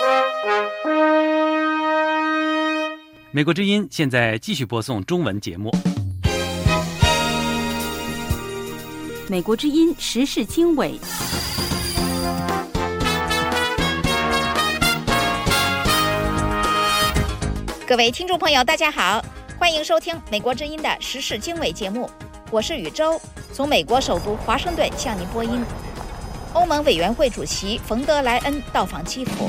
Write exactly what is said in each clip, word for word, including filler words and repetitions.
美国之音现在继续播送中文节目。 美国之音时事经纬。 各位听众朋友，大家好，欢迎收听美国之音的时事经纬节目，我是宇宙，从美国首都华盛顿向您播音。欧盟委员会主席冯德莱恩到访基辅。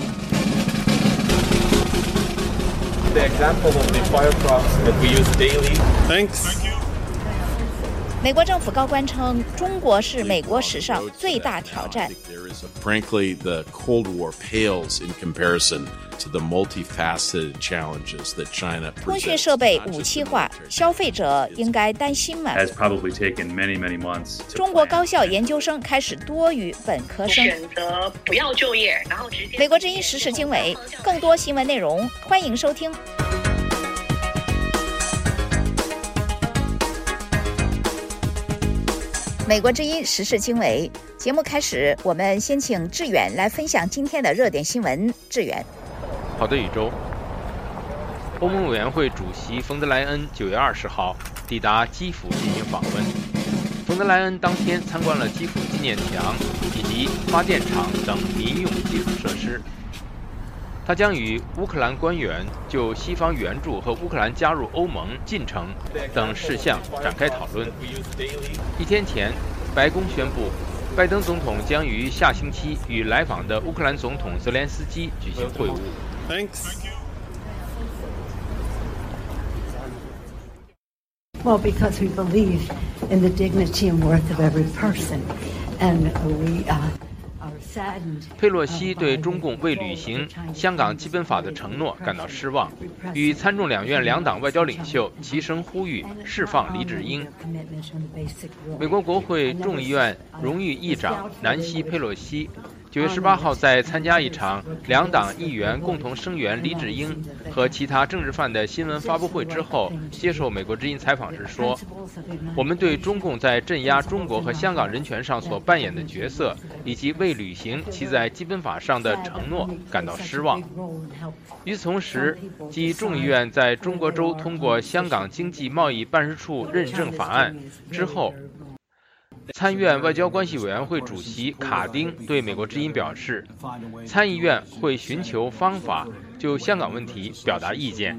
The example of the fire trucks that we use daily. Thanks. 美国政府高官称，中国是美国史上最大挑战。 Frankly, the Cold War pales in comparison to the multifaceted challenges that China presents. 通讯设备武器化，消费者应该担心吗？ Has probably taken many, many months. 中国高校研究生开始多于本科生， 选择不要就业，然后直接。 美国之音时事经纬，更多新闻内容，欢迎收听。美国之音时事经纬节目开始，我们先请志远来分享今天的热点新闻。志远， 好的，宇宙。欧盟委员会主席冯德莱恩九月二十号抵达基辅进行访问。冯德莱恩当天参观了基辅纪念墙以及发电厂等民用基础设施。他将与乌克兰官员就西方援助和乌克兰加入欧盟进程等事项展开讨论。一天前，白宫宣布，拜登总统将于下星期与来访的乌克兰总统泽连斯基举行会晤。 Thanks. Well, because we believe in the dignity and worth of every person, and we uh, are saddened. 佩洛西对中共未履行香港基本法的承诺感到失望，与参众两院两党外交领袖齐声呼吁释放黎智英。美国国会众议院荣誉议长南希·佩洛西九月十八号在参加一场两党议员共同声援黎智英和其他政治犯的新闻发布会之后，接受美国之音采访时说：“我们对中共在镇压中国和香港人权上所扮演的角色，以及未履行其在基本法上的承诺感到失望。”与此同时，继众议院在中国州通过香港经济贸易办事处认证法案之后，参院外交关系委员会主席卡丁对美国之音表示，参议院会寻求方法就香港问题表达意见。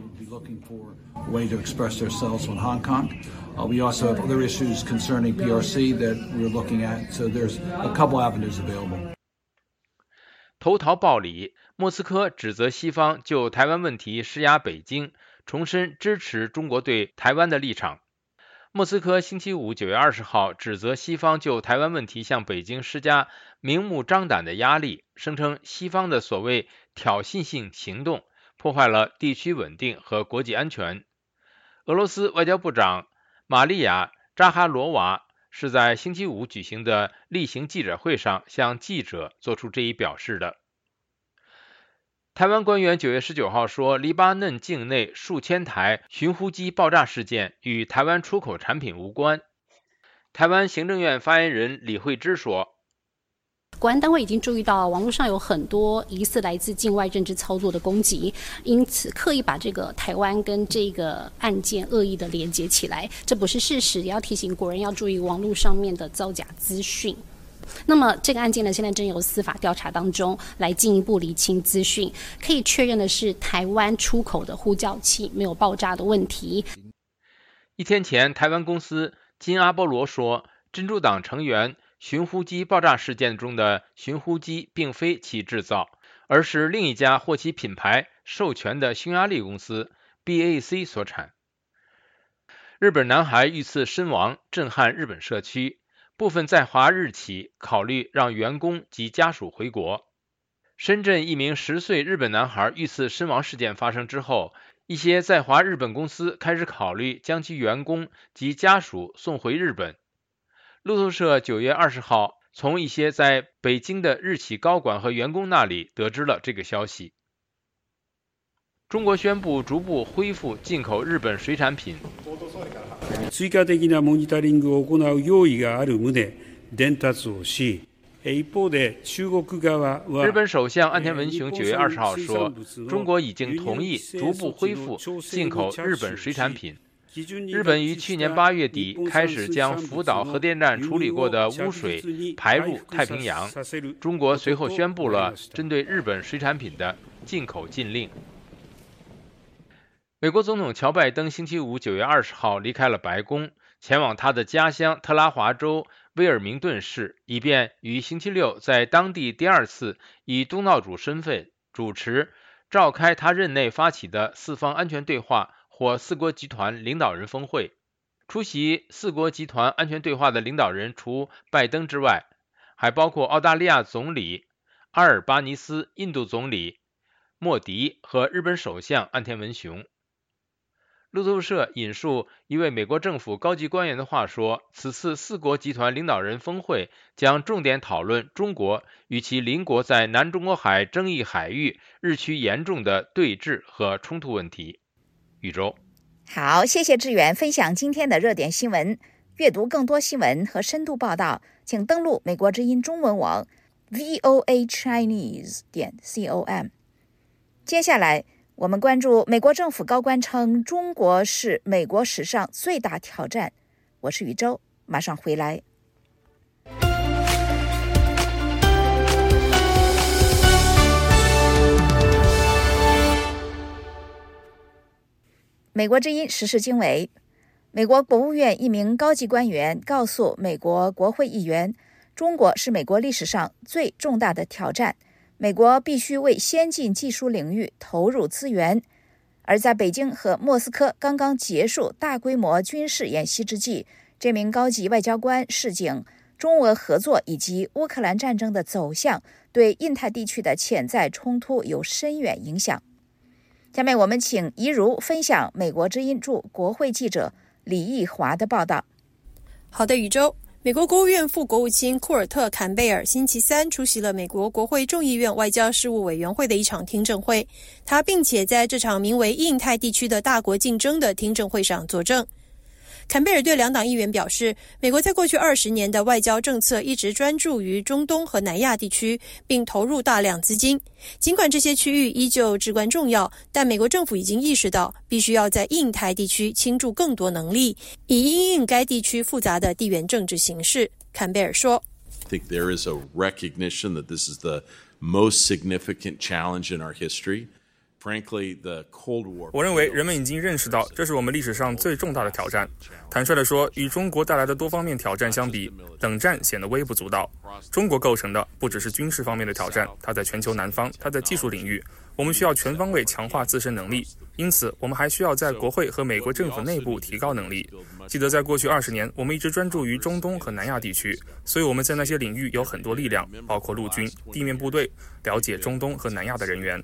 way to express ourselves on Hong Kong. Uh, we also have other issues concerning P R C that we're looking at, so there's a couple avenues available. 投桃报李，莫斯科指责西方就台湾问题施压北京，重申支持中国对台湾的立场。莫斯科星期五九月二十号指责西方就台湾问题向北京施加明目张胆的压力，声称西方的所谓挑衅性行动破坏了地区稳定和国际安全。俄罗斯外交部长玛利亚·扎哈罗娃是在星期五举行的例行记者会上向记者做出这一表示的。台湾官员九月十九号说，黎巴嫩境内数千台寻呼机爆炸事件与台湾出口产品无关。台湾行政院发言人李惠芝说， 国安单位已经注意到网络上有很多疑似来自境外认知操作的攻击，因此刻意把这个台湾跟这个案件恶意的连接起来，这不是事实，也要提醒国人要注意网络上面的造假资讯。那么这个案件呢，现在正由司法调查当中来进一步厘清资讯，可以确认的是台湾出口的呼叫器没有爆炸的问题。 一天前，台湾公司金阿波罗说，珍珠党成员寻呼机爆炸事件中的寻呼机并非其制造，而是另一家获其品牌授权的匈牙利公司 B A C 所产。日本男孩遇刺身亡，震撼日本社区。部分在华日企考虑让员工及家属回国。深圳一名十岁日本男孩遇刺身亡事件发生之后，一些在华日本公司开始考虑将其员工及家属送回日本。路透社九月二十号从一些在北京的日企高管和员工那里得知了这个消息。中国宣布逐步恢复进口日本水产品。 追加的なモニタリングを行う用意がある旨伝達をし、 日本首相岸田文雄九月二十号说，中国已经同意逐步恢复进口日本水产品。日本于去年八月底开始将福岛核电站处理过的污水排入太平洋，中国随后宣布了针对日本水产品的进口禁令。美国总统乔拜登星期五九月二十号离开了白宫，前往他的家乡特拉华州威尔明顿市，以便于星期六在当地第二次以东道主身份主持召开他任内发起的四方安全对话或四国集团领导人峰会。出席四国集团安全对话的领导人除拜登之外，还包括澳大利亚总理阿尔巴尼斯、印度总理莫迪和日本首相岸田文雄。路透社引述一位美国政府高级官员的话说，此次四国集团领导人峰会将重点讨论中国与其邻国在南中国海争议海域日趋严重的对峙和冲突问题。宇宙， 好，谢谢志远分享今天的热点新闻。阅读更多新闻和深度报道，请登录美国之音中文网 v o a chinese 点 com。接下来我们关注美国政府高官称中国是美国史上最大挑战。我是宇宙，马上回来。美国之音时事经纬，美国国务院一名高级官员告诉美国国会议员，中国是美国历史上最重大的挑战，美国必须为先进技术领域投入资源。而在北京和莫斯科刚刚结束大规模军事演习之际，这名高级外交官示警，中俄合作以及乌克兰战争的走向对印太地区的潜在冲突有深远影响。下面我们请怡如分享美国之音驻国会记者李义华的报道。 好的，宇宙。美国国务院副国务卿库尔特·坎贝尔星期三出席了美国国会众议院外交事务委员会的一场听证会，他并且在这场名为印太地区的大国竞争的听证会上作证。坎贝尔对两党议员表示，美国在过去二十年的外交政策一直专注于中东和南亚地区，并投入大量资金。尽管这些区域依旧至关重要，但美国政府已经意识到，必须要在印太地区倾注更多能力，以因应该地区复杂的地缘政治形势。坎贝尔说 I think there is a recognition that this is the most significant challenge in our history.Frankly, the Cold War. 我认为人们已经认识到，这是我们历史上最重大的挑战。坦率地说，与中国带来的多方面挑战相比，冷战显得微不足道。中国构成的不只是军事方面的挑战，它在全球南方，它在技术领域，我们需要全方位强化自身能力。因此，我们还需要在国会和美国政府内部提高能力。记得在过去二十年，我们一直专注于中东和南亚地区，所以我们在那些领域有很多力量，包括陆军、地面部队，了解中东和南亚的人员。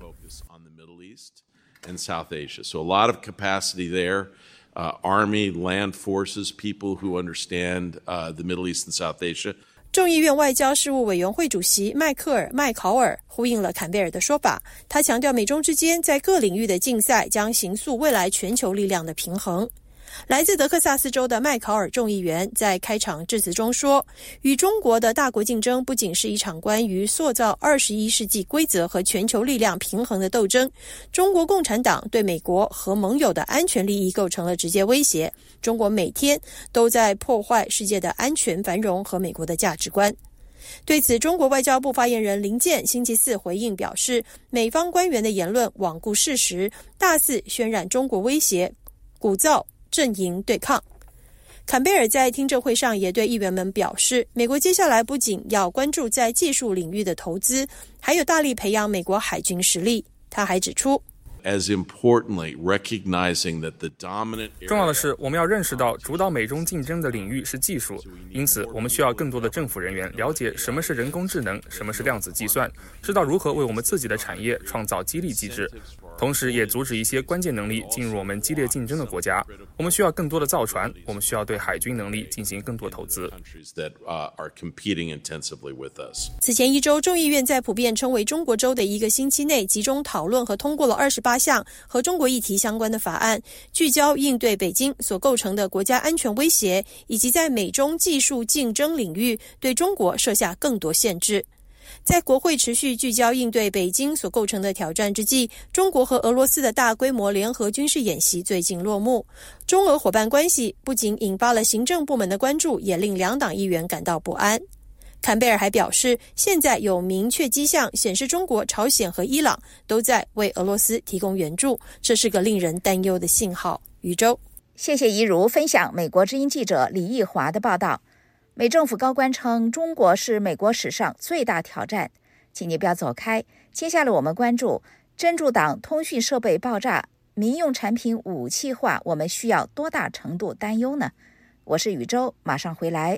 And South Asia. So a lot of capacity there, uh, Army, land forces, people who understand uh, the Middle East and South Asia. 众议院外交事务委员会主席迈克尔·麦考尔呼应了坎贝尔的说法，他强调美中之间在各领域的竞赛将形塑未来全球力量的平衡。来自德克萨斯州的麦考尔众议员在开场致辞中说，与中国的大国竞争不仅是一场关于塑造二十一世纪规则和全球力量平衡的斗争，中国共产党对美国和盟友的安全利益构成了直接威胁，中国每天都在破坏世界的安全繁荣和美国的价值观。对此，中国外交部发言人林健星期四回应表示，美方官员的言论罔顾事实，大肆渲染中国威胁，鼓噪阵营对抗。坎贝尔在听证会上也对议员们表示，美国接下来不仅要关注在技术领域的投资，还有大力培养美国海军实力。他还指出， As importantly, recognizing that the dominant 重要的是，我们要认识到主导美中竞争的领域是技术，因此我们需要更多的政府人员了解什么是人工智能，什么是量子计算，知道如何为我们自己的产业创造激励机制。 同时也阻止一些关键能力进入我们激烈竞争的国家。我们需要更多的造船，我们需要对海军能力进行更多投资。 此前一周，众议院在普遍称为中国州的一个星期内，集中讨论和通过了二十八项和中国议题相关的法案，聚焦应对北京所构成的国家安全威胁，以及在美中技术竞争领域对中国设下更多限制。在国会持续聚焦应对北京所构成的挑战之际，中国和俄罗斯的大规模联合军事演习最近落幕。中俄伙伴关系不仅引发了行政部门的关注，也令两党议员感到不安。坎贝尔还表示，现在有明确迹象显示中国、朝鲜和伊朗都在为俄罗斯提供援助，这是个令人担忧的信号。余州， 谢谢怡如分享美国之音记者李义华的报道。美政府高官称，中国是美国史上最大挑战。请你不要走开，接下来我们关注珍珠党通讯设备爆炸，民用产品武器化，我们需要多大程度担忧呢？我是宇宙，马上回来。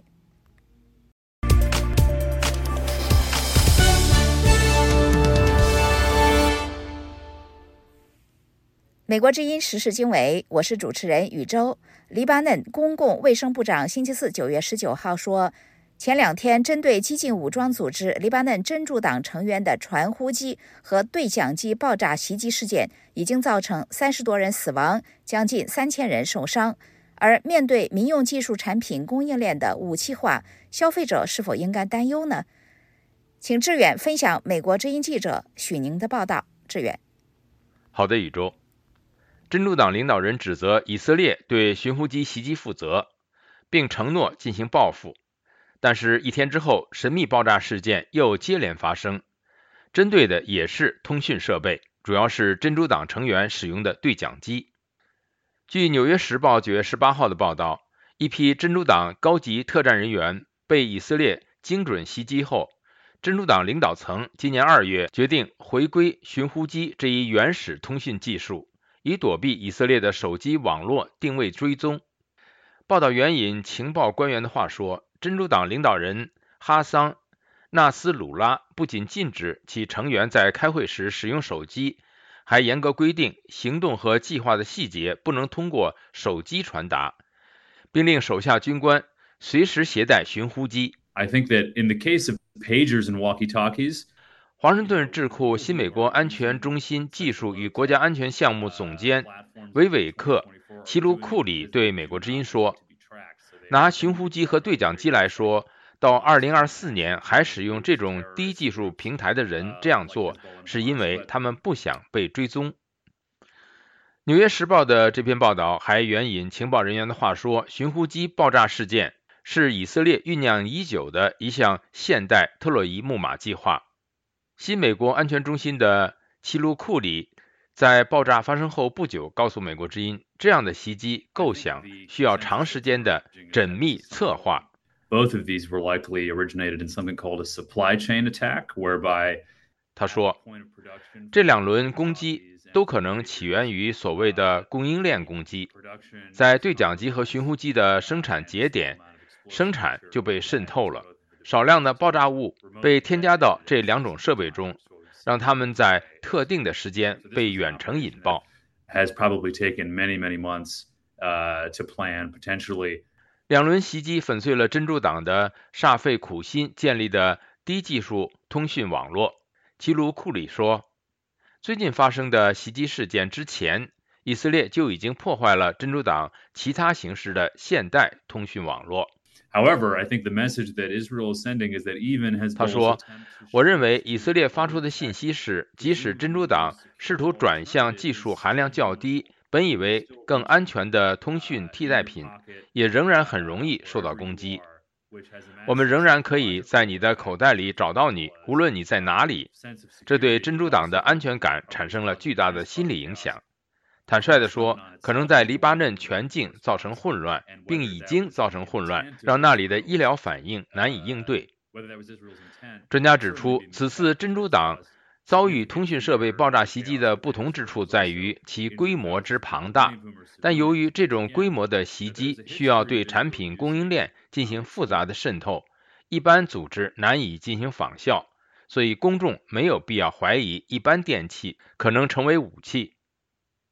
美国之音时事经纬，我是主持人宇宙。黎巴嫩公共卫生部长星期四九月十九号说，前两天针对激进武装组织黎巴嫩真主党成员的传呼机和对讲机爆炸袭击事件，已经造成三十多人死亡，将近三千人受伤。而面对民用技术产品供应链的武器化，消费者是否应该担忧呢？请志远分享美国之音记者许宁的报道。志远， 好的，宇宙。真主党领导人指责以色列对寻呼机袭击负责，并承诺进行报复。但是，一天之后，神秘爆炸事件又接连发生，针对的也是通讯设备，主要是真主党成员使用的对讲机。据《纽约时报》九月十八号的报道，一批真主党高级特战人员被以色列精准袭击后，真主党领导层今年二月决定回归寻呼机这一原始通讯技术，以躲避以色列的手机网络定位追踪。报道援引情报官员的话说，真主党领导人哈桑·纳斯鲁拉不仅禁止其成员在开会时使用手机，还严格规定行动和计划的细节不能通过手机传达，并令手下军官随时携带寻呼机。 I think that in the case of pagers and walkie-talkies, 华盛顿智库新美国安全中心技术与国家安全项目总监维韦克·齐鲁库里对美国之音说，拿寻呼机和对讲机来说，到二零二四年还使用这种低技术平台的人这样做，是因为他们不想被追踪。纽约时报的这篇报道还援引情报人员的话说，寻呼机爆炸事件是以色列酝酿已久的一项现代特洛伊木马计划。新美国安全中心的齐鲁库里在爆炸发生后不久告诉美国之音，这样的袭击构想需要长时间的缜密策划。 Both of these were likely originated in something called a supply chain attack, whereby 他说，这两轮攻击都可能起源于所谓的供应链攻击，在对讲机和寻呼机的生产节点，生产就被渗透了，少量的爆炸物被添加到这两种设备中，让它们在特定的时间被远程引爆。 has probably taken many, many months uh, to plan, potentially. 两轮袭击粉碎了真主党的煞费苦心建立的低技术通讯网络。齐鲁库里说，最近发生的袭击事件之前，以色列就已经破坏了真主党其他形式的现代通讯网络。 However, I think the message that Israel is sending is that even Hezbollah's 他说，我认为以色列发出的信息是，即使真主党试图转向技术含量较低，本以为更安全的通讯替代品，也仍然很容易受到攻击。我们仍然可以在你的口袋里找到你，无论你在哪里。这对真主党的安全感产生了巨大的心理影响。坦率地说，可能在黎巴嫩全境造成混乱，并已经造成混乱，让那里的医疗反应难以应对。专家指出，此次真主党遭遇通讯设备爆炸袭击的不同之处在于其规模之庞大，但由于这种规模的袭击需要对产品供应链进行复杂的渗透，一般组织难以进行仿效，所以公众没有必要怀疑一般电器可能成为武器。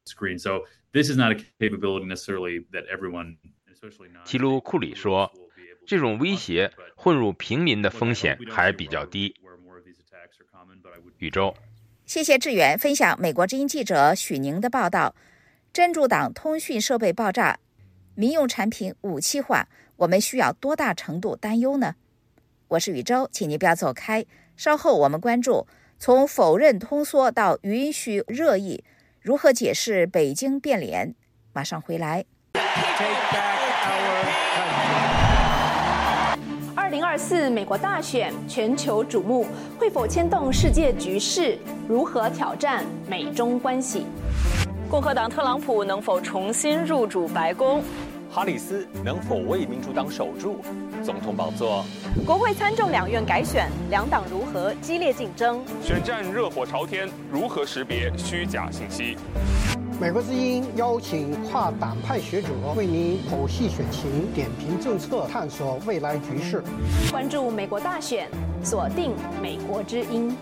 screen. So this is not a capability necessarily that everyone, especially not. 齐鲁库里说，这种威胁混入平民的风险还比较低。宇宙， 谢谢志远分享美国之音记者许宁的报道。珍珠党通讯设备爆炸，民用产品武器化，我们需要多大程度担忧呢？我是宇宙，请您不要走开。稍后我们关注从否认通缩到允许热议，如何解释北京变脸？马上回来。 二零二四美国大选全球瞩目，会否牵动世界局势？如何挑战美中关系？共和党特朗普能否重新入主白宫？ 哈里斯能否为民主党守住总统宝座？ 国会参众两院改选，两党如何激烈竞争？ 选战热火朝天，如何识别虚假信息？ 美国之音邀请跨党派学者为您剖析选情、点评政策、探索未来局势。 关注美国大选，锁定美国之音。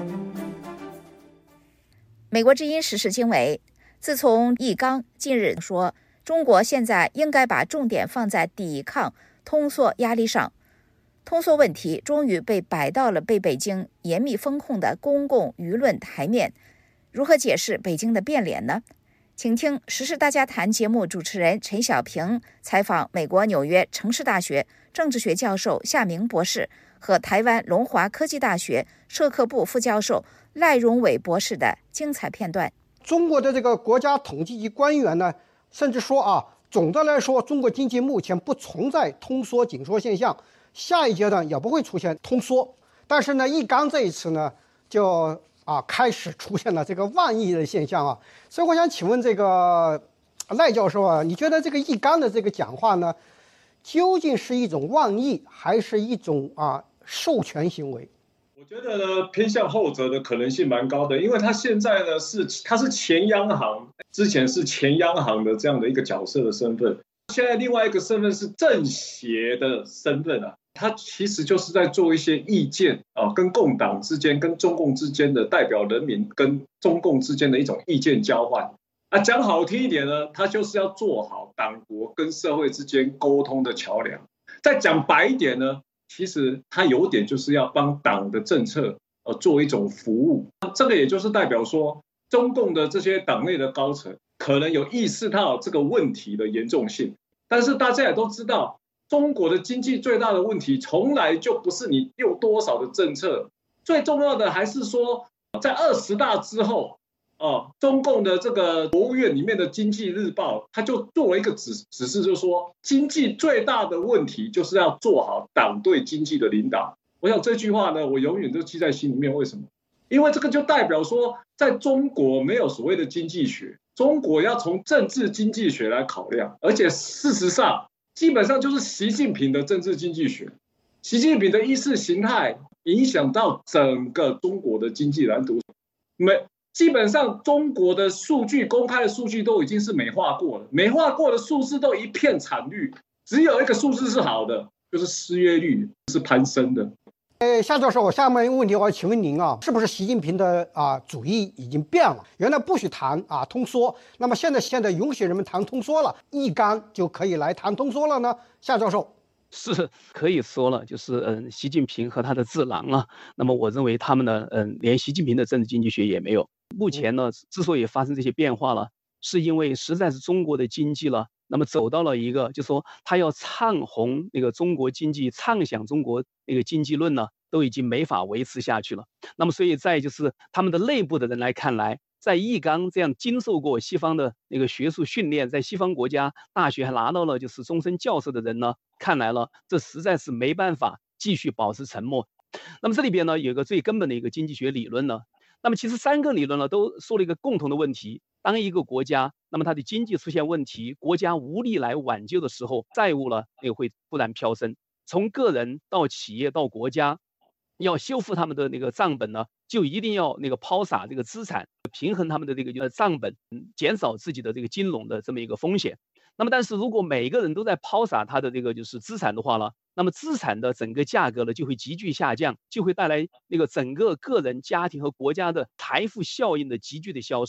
美国之音时事经纬。自从易纲近日说，中国现在应该把重点放在抵抗通缩压力上，通缩问题终于被摆到了被北京严密风控的公共舆论台面。如何解释北京的变脸呢？请听《时事大家谈》节目主持人陈小平采访美国纽约城市大学政治学教授夏明博士和台湾龙华科技大学社科部副教授赖荣伟博士的精彩片段。 中国的这个国家统计局官员呢，甚至说啊，总的来说，中国经济目前不存在通缩紧缩现象，下一阶段也不会出现通缩。但是呢，易纲这一次呢，就啊开始出现了这个万亿的现象啊。所以我想请问这个赖教授啊，你觉得这个易纲的这个讲话呢，究竟是一种万亿，还是一种啊授权行为？ 我觉得呢，偏向后者的可能性蛮高的，因为他现在呢是他是前央行，之前是前央行的这样的一个角色的身份，现在另外一个身份是政协的身份啊，他其实就是在做一些意见啊，跟共党之间、跟中共之间的代表人民跟中共之间的一种意见交换啊，讲好听一点呢，他就是要做好党国跟社会之间沟通的桥梁；再讲白一点呢，其实它有点就是要帮党的政策呃做一种服务，这个也就是代表说，中共的这些党内的高层可能有意识到这个问题的严重性，但是大家也都知道，中国的经济最大的问题从来就不是你用多少的政策，最重要的还是说，在二十大之后，哦，中共的这个国务院里面的经济日报，他就作为一个指指示，就是说，经济最大的问题就是要做好党对经济的领导。我想这句话呢，我永远都记在心里面。为什么？因为这个就代表说，在中国没有所谓的经济学，中国要从政治经济学来考量，而且事实上，基本上就是习近平的政治经济学，习近平的意识形态影响到整个中国的经济蓝图。没。基本上中国的数据，公开的数据都已经是美化过了，美化过的数字都一片惨绿，只有一个数字是好的，就是失业率是攀升的。 呃，夏教授，我下面一个问题，我要请问您啊，是不是习近平的啊主意已经变了？原来不许谈啊通缩，那么现在现在允许人们谈通缩了，易纲就可以来谈通缩了呢？夏教授。 是可以说了，就是嗯，习近平和他的智囊啊，那么我认为他们呢，嗯，连习近平的政治经济学也没有。目前呢，之所以发生这些变化了，是因为实在是中国的经济了，那么走到了一个，就是说他要唱红那个中国经济，畅想中国那个经济论呢，都已经没法维持下去了。那么所以在就是他们的内部的人来看来，在易纲这样经受过西方的那个学术训练，在西方国家大学还拿到了就是终身教授的人呢，看来了这实在是没办法继续保持沉默。那么这里边呢有一个最根本的一个经济学理论呢，那么其实三个理论呢都说了一个共同的问题：当一个国家那么它的经济出现问题，国家无力来挽救的时候，债务呢那个会突然飙升，从个人到企业到国家，要修复他们的那个账本呢，就一定要那个抛洒这个资产，平衡他们的这个账本，减少自己的这个金融的这么一个风险。那么但是如果每个人都在抛洒他的这个就是资产的话呢，那么资产的整个价格呢就会急剧下降，就会带来那个整个个人、家庭和国家的财富效应的急剧的消失。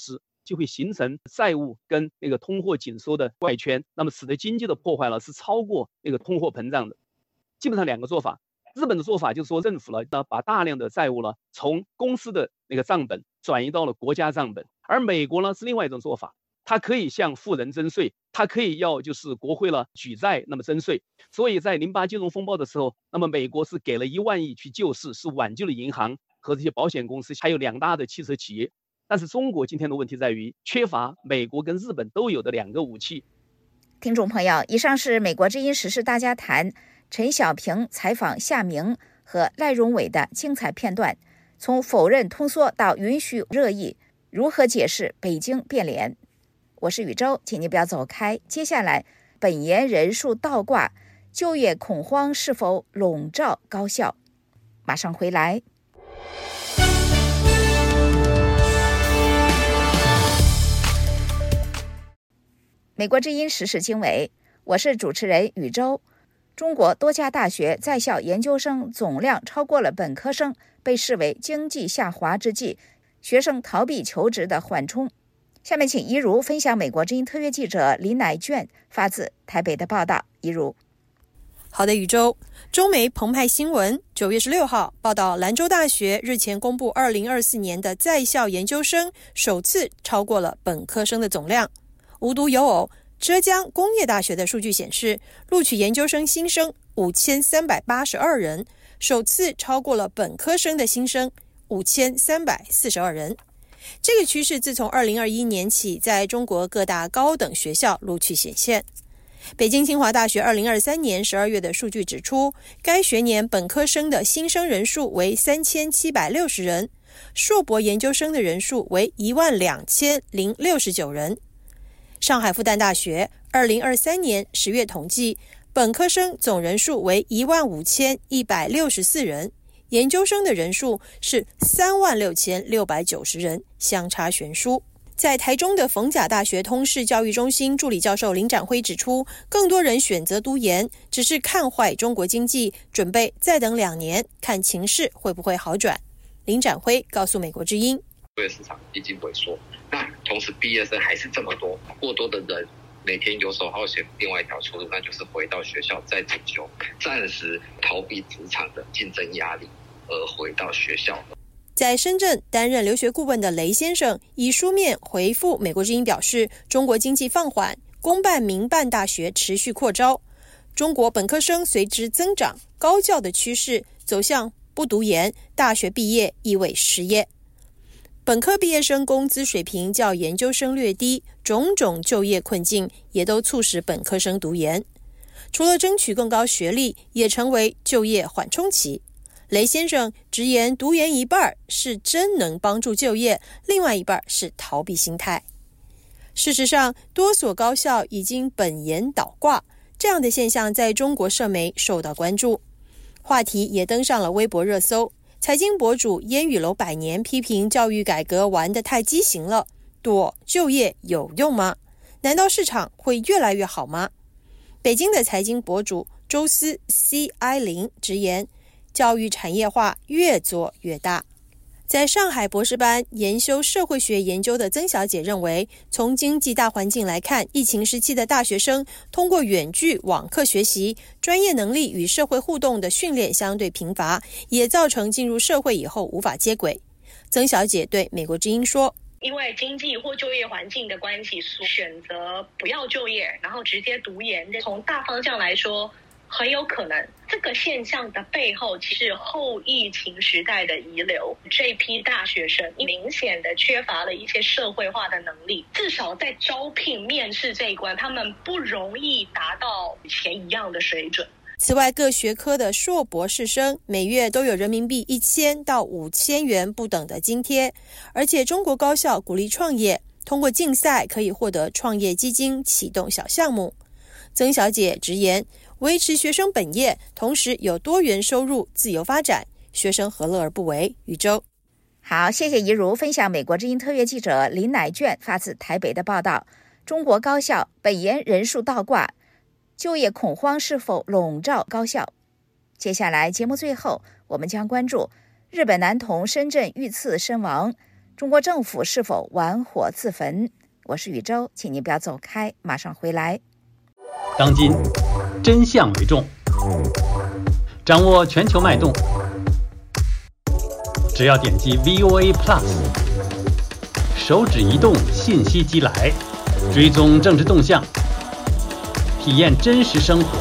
就会形成债务跟那个通货紧缩的怪圈，那么使得经济的破坏了是超过那个通货膨胀的。基本上两个做法，日本的做法就是说政府呢把大量的债务呢从公司的那个账本转移到了国家账本，而美国呢是另外一种做法，它可以向富人征税，它可以要就是国会了举债那么征税。所以在零八金融风暴的时候，那么美国是给了一万亿去救市，是挽救了银行和这些保险公司，还有两大的汽车企业。但是中国今天的问题在于缺乏美国跟日本都有的两个武器。 听众朋友，以上是美国之音时事大家谈陈小平采访夏明和赖荣伟的精彩片段，从否认通缩到允许热议，如何解释北京变脸？我是宇宙，请你不要走开。接下来，本研人数倒挂，就业恐慌是否笼罩高校？马上回来。美国之音时事经纬，我是主持人宇宙。中国多家大学在校研究生总量超过了本科生，被视为经济下滑之际，学生逃避求职的缓冲。下面请怡如分享美国之音特约记者李乃卷发自台北的报道。怡如。 好的，宇宙。中媒澎湃新闻九月十六号报道，兰州大学日前公布二零二四年的在校研究生首次超过了本科生的总量。无独有偶，浙江工业大学的数据显示，录取研究生新生五千三百八十二人，首次超过了本科生的新生五千三百四十二人。这个趋势自从二零二一年起在中国各大高等学校陆续显现。北京清华大学二零二三年十二月的数据指出，该学年本科生的新生人数为三千七百六十人，硕博研究生的人数为一万两千零六十九人。上海复旦大学二零二三年十月统计，本科生总人数为一万五千一百六十四人，研究生的人数是三万六千六百九十人，相差悬殊。在台中的逢甲大学通识教育中心助理教授林展辉指出，更多人选择读研，只是看坏中国经济，准备再等两年，看情势会不会好转。林展辉告诉美国之音， 就业市场已经萎缩，那同时毕业生还是这么多，过多的人每天游手好闲，另外一条出路那就是回到学校再进修，暂时逃避职场的竞争压力而回到学校。 在深圳担任留学顾问的雷先生以书面回复美国之音表示，中国经济放缓，公办民办大学持续扩招，中国本科生随之增长，高教的趋势走向不读研，大学毕业意味失业。本科毕业生工资水平较研究生略低，种种就业困境也都促使本科生读研。除了争取更高学历，也成为就业缓冲期。雷先生直言，读研一半是真能帮助就业，另外一半是逃避心态。事实上，多所高校已经本研倒挂，这样的现象在中国社媒受到关注，话题也登上了微博热搜。财经博主烟雨楼百年批评教育改革玩得太畸形了，躲就业有用吗？难道市场会越来越好吗？北京的财经博主周思 C I 零直言，教育产业化越做越大。在上海博士班研修社会学研究的曾小姐认为，从经济大环境来看，疫情时期的大学生通过远距网课学习，专业能力与社会互动的训练相对贫乏，也造成进入社会以后无法接轨。曾小姐对美国之音说， 因为经济或就业环境的关系，选择不要就业，然后直接读研，从大方向来说很有可能这个现象的背后其实后疫情时代的遗留，这批大学生明显的缺乏了一些社会化的能力，至少在招聘面试这一关他们不容易达到以前一样的水准。 此外，各学科的硕博士生每月都有人民币一千到五千元不等的津贴，而且中国高校鼓励创业，通过竞赛可以获得创业基金启动小项目。曾小姐直言，维持学生本业，同时有多元收入，自由发展，学生何乐而不为？宇宙。 好，谢谢怡如分享美国之音特约记者林乃卷发自台北的报道。中国高校本研人数倒挂，就业恐慌是否笼罩高校？接下来节目最后，我们将关注日本男童深圳遇刺身亡， 中国政府是否玩火自焚？我是宇宙，请您不要走开，马上回来。 当今真相为重，掌握全球脉动，只要点击 V O A Plus， 手指移动，信息即来，追踪政治动向，体验真实生活，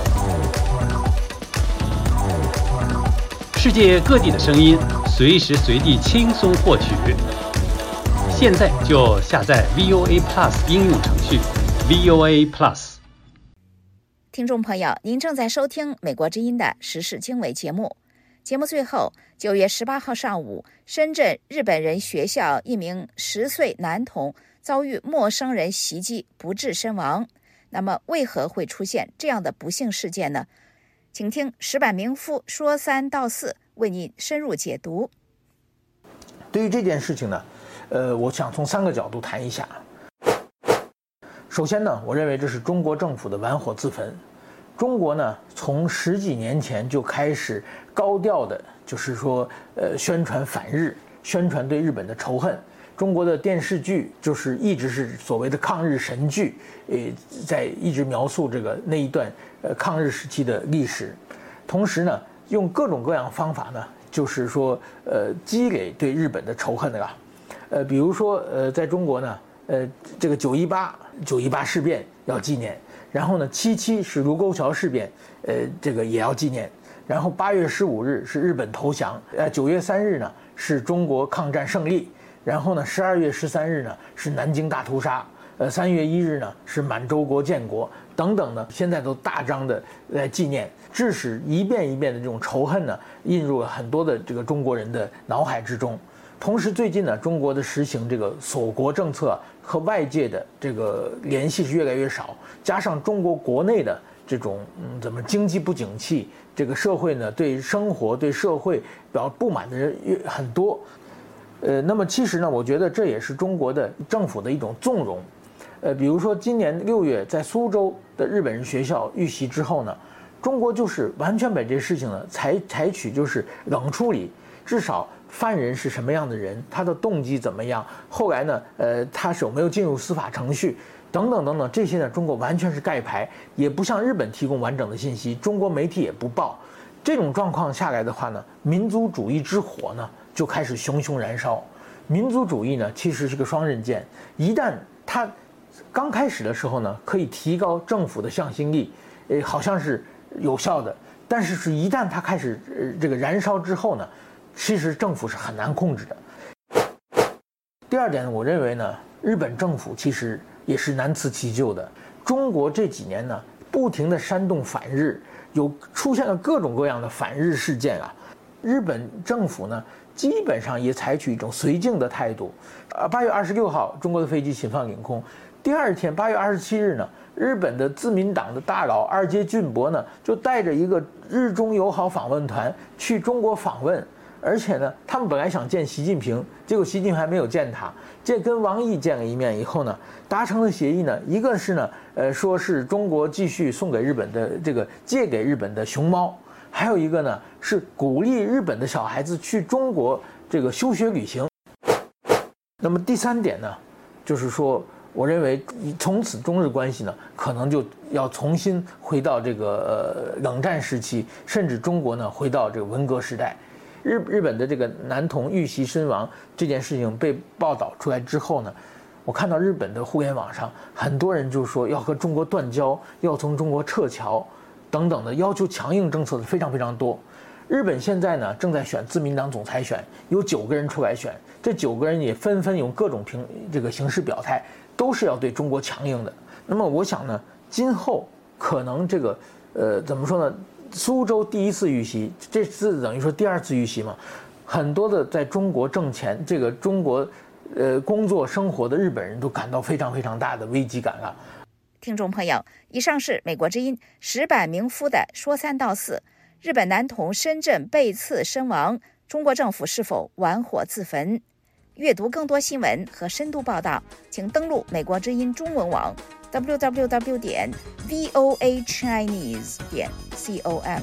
世界各地的声音，随时随地轻松获取。现在就下载 V O A Plus 应用程序 V O A Plus。 听众朋友，您正在收听美国之音的时事经纬节目。节目最后，九月十八号上午，深圳日本人学校一名十岁男童遭遇陌生人袭击，不治身亡。那么，为何会出现这样的不幸事件呢？请听石板明夫说三道四，为您深入解读。 对于这件事情呢，呃，我想从三个角度谈一下。首先呢，我认为这是中国政府的玩火自焚。中国呢，从十几年前就开始高调的，就是说，呃，宣传反日，宣传对日本的仇恨。中国的电视剧就是一直是所谓的抗日神剧，呃，在一直描述这个那一段呃抗日时期的历史。同时呢，用各种各样方法呢，就是说，呃，积累对日本的仇恨的啊。呃，比如说，呃，在中国呢，呃，这个九一八九一八事变要纪念，然后呢，七七是卢沟桥事变，呃，这个也要纪念，然后八月十五日是日本投降，呃，九月三日呢是中国抗战胜利，然后呢，十二月十三日呢是南京大屠杀，呃，三月一日呢是满洲国建国等等呢，现在都大张的来纪念，致使一遍一遍的这种仇恨呢印入了很多的这个中国人的脑海之中。同时，最近呢，中国的实行这个锁国政策和外界的这个联系是越来越少，加上中国国内的这种嗯怎么经济不景气，这个社会呢对生活对社会表不满的人越很多，呃，那么其实呢，我觉得这也是中国的政府的一种纵容，呃，比如说今年六月在苏州的日本人学校遇袭之后呢，中国就是完全把这事情呢采采取就是冷处理，至少犯人是什么样的人，他的动机怎么样，后来呢，呃，他是有没有进入司法程序，等等等等，这些呢，中国完全是盖牌，也不向日本提供完整的信息，中国媒体也不报。这种状况下来的话呢，民族主义之火呢就开始熊熊燃烧。民族主义呢其实是个双刃剑，一旦它刚开始的时候呢，可以提高政府的向心力，呃，好像是有效的，但是是一旦它开始呃这个燃烧之后呢，其实政府是很难控制的。第二点，我认为呢，日本政府其实也是难辞其咎的。中国这几年呢，不停地煽动反日，有出现了各种各样的反日事件啊。日本政府呢，基本上也采取一种绥靖的态度。啊，八月二十六号，中国的飞机侵犯领空，第二天八月二十七日呢，日本的自民党的大佬二阶俊博呢，就带着一个日中友好访问团去中国访问。而且呢，他们本来想见习近平，结果习近平还没有见他，见跟王毅见了一面以后呢，达成了协议呢，一个是呢，呃，说是中国继续送给日本的这个借给日本的熊猫，还有一个呢是鼓励日本的小孩子去中国这个休学旅行。那么第三点呢，就是说，我认为从此中日关系呢，可能就要重新回到这个呃冷战时期，甚至中国呢回到这个文革时代。日日本的这个男童遇袭身亡这件事情被报道出来之后呢，我看到日本的互联网上很多人就说要和中国断交，要从中国撤侨，等等的要求强硬政策的非常非常多。日本现在呢正在选自民党总裁选，有九个人出来选，这九个人也纷纷用各种平这个形式表态，都是要对中国强硬的。那么我想呢，今后可能这个呃怎么说呢？苏州第一次遇袭，这次等于说第二次遇袭嘛，很多的在中国挣钱、这个中国，呃工作生活的日本人都感到非常非常大的危机感了。 听众朋友，以上是美国之音石板明夫的说三道四：日本男童深圳被刺身亡，中国政府是否玩火自焚？阅读更多新闻和深度报道，请登录美国之音中文网 double-u double-u double-u 点 v o a chinese 点 com。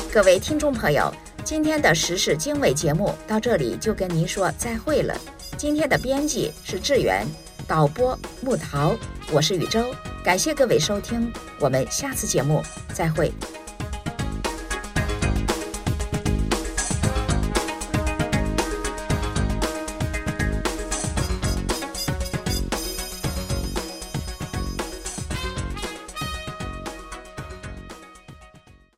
各位听众朋友，今天的时事经纬节目到这里就跟您说再会了。今天的编辑是志远，导播木桃，我是宇宙，感谢各位收听，我们下次节目再会。